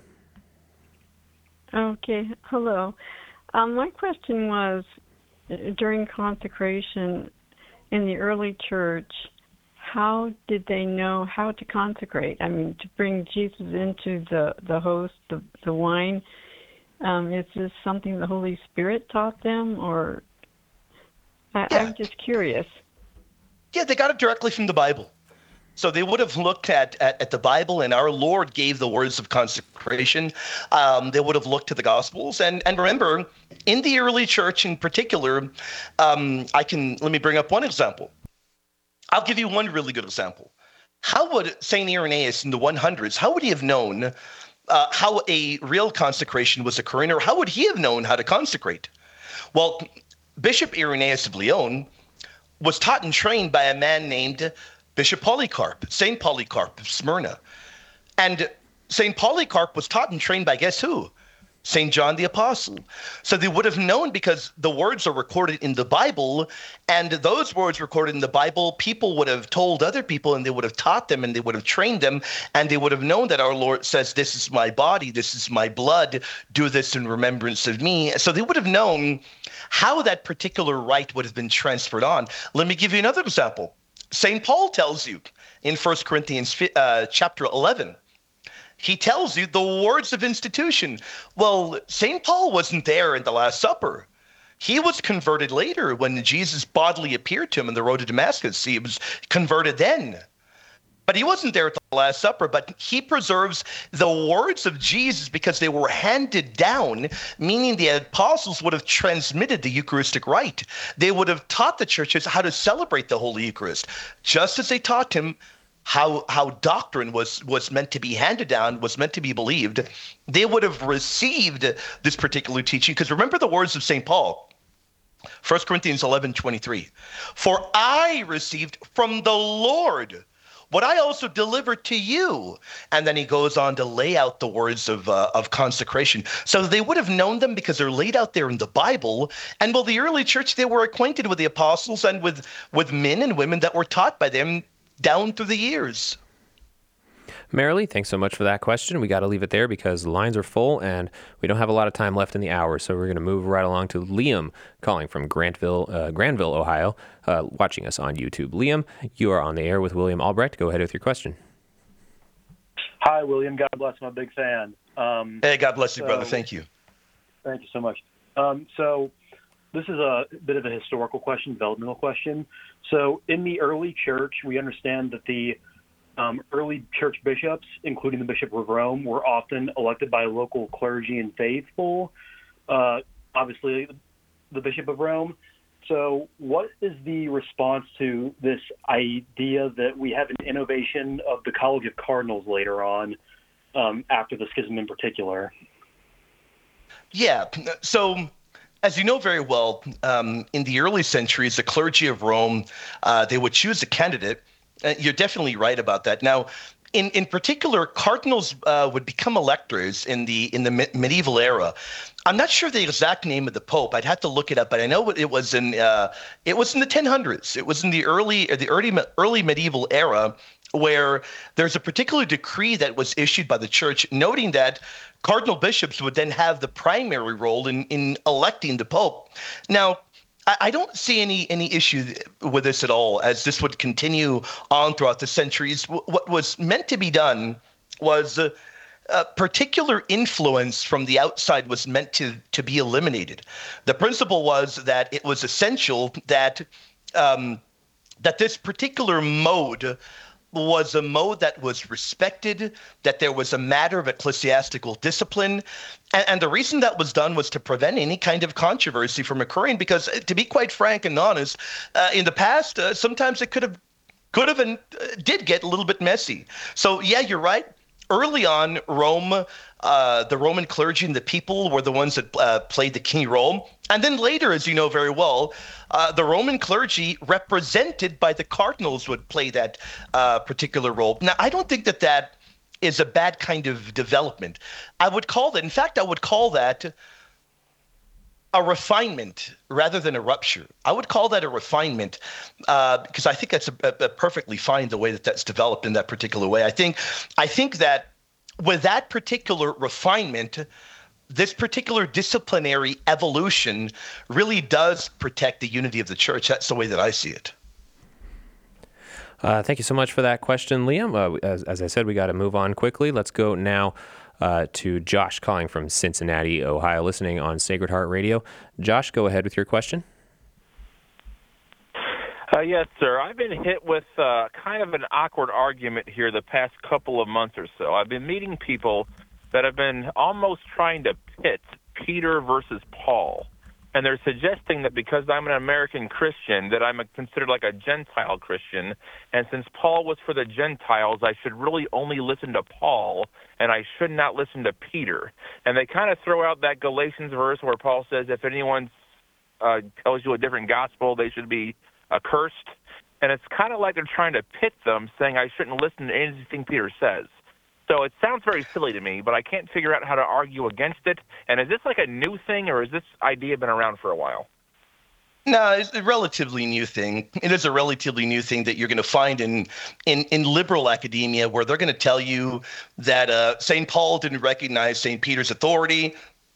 Okay, hello. Um, my question was, during consecration in the early church, how did they know how to consecrate? I mean, to bring Jesus into the, the host, the, the wine. Um, is this something the Holy Spirit taught them, or I, Yeah. I'm just curious. Yeah, they got it directly from the Bible. So they would have looked at, at, at the Bible, and our Lord gave the words of consecration. Um, they would have looked to the Gospels. And, and remember, in the early church in particular, um, I can let me bring up one example. I'll give you one really good example. How would Saint Irenaeus in the one hundreds, how would he have known uh, how a real consecration was occurring, or how would he have known how to consecrate? Well, Bishop Irenaeus of Lyon was taught and trained by a man named Bishop Polycarp, Saint Polycarp of Smyrna. And Saint Polycarp was taught and trained by guess who? Saint John the Apostle. So they would have known, because the words are recorded in the Bible, and those words recorded in the Bible, people would have told other people, and they would have taught them, and they would have trained them, and they would have known that our Lord says, this is my body, this is my blood, do this in remembrance of me. So they would have known how that particular rite would have been transferred on. Let me give you another example. Saint Paul tells you in First Corinthians uh, chapter eleven, he tells you the words of institution. Well, Saint Paul wasn't there in the Last Supper. He was converted later when Jesus bodily appeared to him on the road to Damascus. He was converted then. But he wasn't there at the Last Supper, but he preserves the words of Jesus because they were handed down, meaning the apostles would have transmitted the Eucharistic rite. They would have taught the churches how to celebrate the Holy Eucharist, just as they taught him how how doctrine was, was meant to be handed down, was meant to be believed. They would have received this particular teaching, because remember the words of Saint Paul, First Corinthians eleven twenty-three. For I received from the Lord what I also delivered to you. And then he goes on to lay out the words of uh, of consecration. So they would have known them because they're laid out there in the Bible. And well, the early church, they were acquainted with the apostles and with, with men and women that were taught by them down through the years. Marilee, thanks so much for that question. We got to leave it there because the lines are full and we don't have a lot of time left in the hour. So we're going to move right along to Liam calling from Grantville, uh, Granville, Ohio, uh, watching us on YouTube. Liam, you are on the air with William Albrecht. Go ahead with your question. Hi, William. God bless. I'm a big fan. Um, hey, God bless you, so, brother. Thank you. Thank you so much. Um, so this is a bit of a historical question, developmental question. So in the early church, we understand that the um, early church bishops, including the Bishop of Rome, were often elected by local clergy and faithful, uh, obviously the Bishop of Rome. So what is the response to this idea that we have an innovation of the College of Cardinals later on, um, after the schism in particular? Yeah, so as you know very well, um, in the early centuries, the clergy of Rome, uh, they would choose a candidate. Uh, you're definitely right about that. Now, in, in particular, cardinals uh, would become electors in the in the me- medieval era. I'm not sure the exact name of the pope. I'd have to look it up, but I know it was in uh, it was in the ten hundreds. It was in the early the early early medieval era, where there's a particular decree that was issued by the church noting that cardinal bishops would then have the primary role in, in electing the pope. Now, I, I don't see any any issue with this at all, as this would continue on throughout the centuries. W- what was meant to be done was uh, a particular influence from the outside was meant to, to be eliminated. The principle was that it was essential that um, that this particular mode was a mode that was respected, that there was a matter of ecclesiastical discipline. And, and the reason that was done was to prevent any kind of controversy from occurring, because to be quite frank and honest, uh, in the past, uh, sometimes it could have could have and uh, did get a little bit messy. So yeah, you're right. Early on, Rome, uh, the Roman clergy and the people were the ones that uh, played the key role. And then later, as you know very well, uh, the Roman clergy, represented by the cardinals, would play that uh, particular role. Now, I don't think that that is a bad kind of development. I would call that, in fact, I would call that a refinement rather than a rupture. I would call that a refinement uh, because I think that's a, a perfectly fine the way that that's developed in that particular way. I think, I think that with that particular refinement, this particular disciplinary evolution really does protect the unity of the church. That's the way that I see it. Uh, thank you so much for that question, Liam. Uh, as, as I said, we got to move on quickly. Let's go now uh, to Josh calling from Cincinnati, Ohio, listening on Sacred Heart Radio. Josh, go ahead with your question. Uh, yes, sir. I've been hit with uh, kind of an awkward argument here the past couple of months or so. I've been meeting people that have been almost trying to pit Peter versus Paul. And they're suggesting that because I'm an American Christian, that I'm a, considered like a Gentile Christian. And since Paul was for the Gentiles, I should really only listen to Paul, and I should not listen to Peter. And they kind of throw out that Galatians verse where Paul says, if anyone uh, tells you a different gospel, they should be accursed. And it's kind of like they're trying to pit them, saying I shouldn't listen to anything Peter says. So it sounds very silly to me, but I can't figure out how to argue against it. And is this like a new thing, or has this idea been around for a while? No, it's a relatively new thing. It is a relatively new thing that you're going to find in in, in liberal academia, where they're going to tell you that uh, Saint Paul didn't recognize Saint Peter's authority.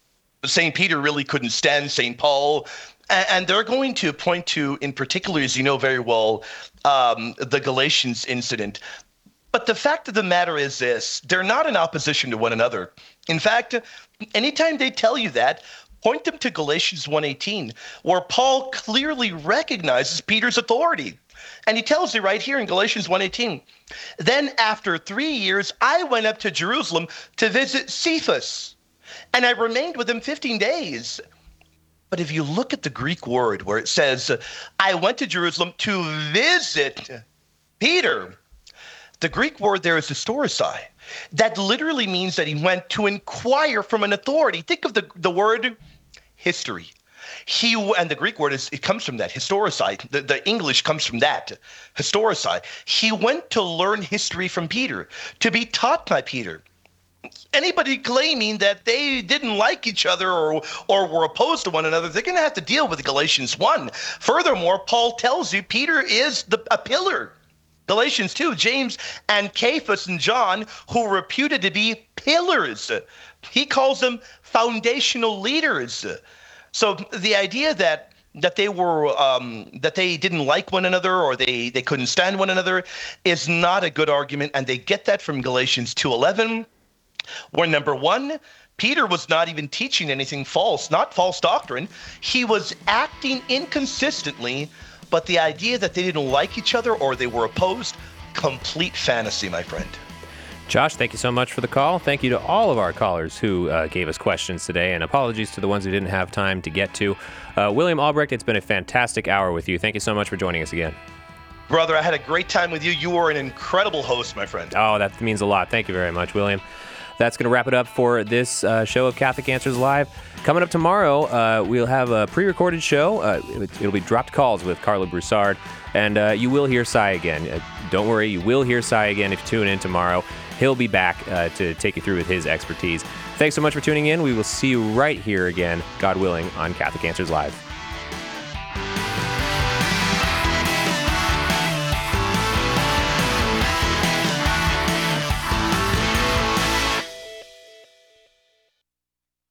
Saint Peter really couldn't stand Saint Paul. And, and they're going to point to, in particular, as you know very well, um, the Galatians incident. But the fact of the matter is this: they're not in opposition to one another. In fact, anytime they tell you that, point them to Galatians one eighteen, where Paul clearly recognizes Peter's authority. And he tells you right here in Galatians one eighteen, then after three years, I went up to Jerusalem to visit Cephas, and I remained with him fifteen days. But if you look at the Greek word where it says, I went to Jerusalem to visit Peter, the Greek word there is historisai. That literally means that he went to inquire from an authority. Think of the, the word history. He and the Greek word is it comes from that, historisai. The, the English comes from that, historisai. He went to learn history from Peter, to be taught by Peter. Anybody claiming that they didn't like each other or or were opposed to one another, they're going to have to deal with Galatians one. Furthermore, Paul tells you Peter is the, a pillar. Galatians two, James and Cephas and John, who were reputed to be pillars. He calls them foundational leaders. So the idea that that they were um, that they didn't like one another or they, they couldn't stand one another is not a good argument, and they get that from Galatians two eleven, where number one, Peter was not even teaching anything false, not false doctrine. He was acting inconsistently. But the idea that they didn't like each other or they were opposed complete fantasy, my friend. Josh, thank you so much for the call. Thank you to all of our callers who uh, gave us questions today, and apologies to the ones who didn't have time to get to. Uh, William Albrecht, it's been a fantastic hour with you. Thank you so much for joining us again. Brother, I had a great time with you. You are an incredible host, my friend. Oh, that means a lot. Thank you very much, William. That's going to wrap it up for this uh, show of Catholic Answers Live. Coming up tomorrow, uh, we'll have a pre-recorded show. Uh, it'll be Dropped Calls with Carla Broussard, and uh, you will hear Cy again. Uh, don't worry, you will hear Cy again if you tune in tomorrow. He'll be back uh, to take you through with his expertise. Thanks so much for tuning in. We will see you right here again, God willing, on Catholic Answers Live.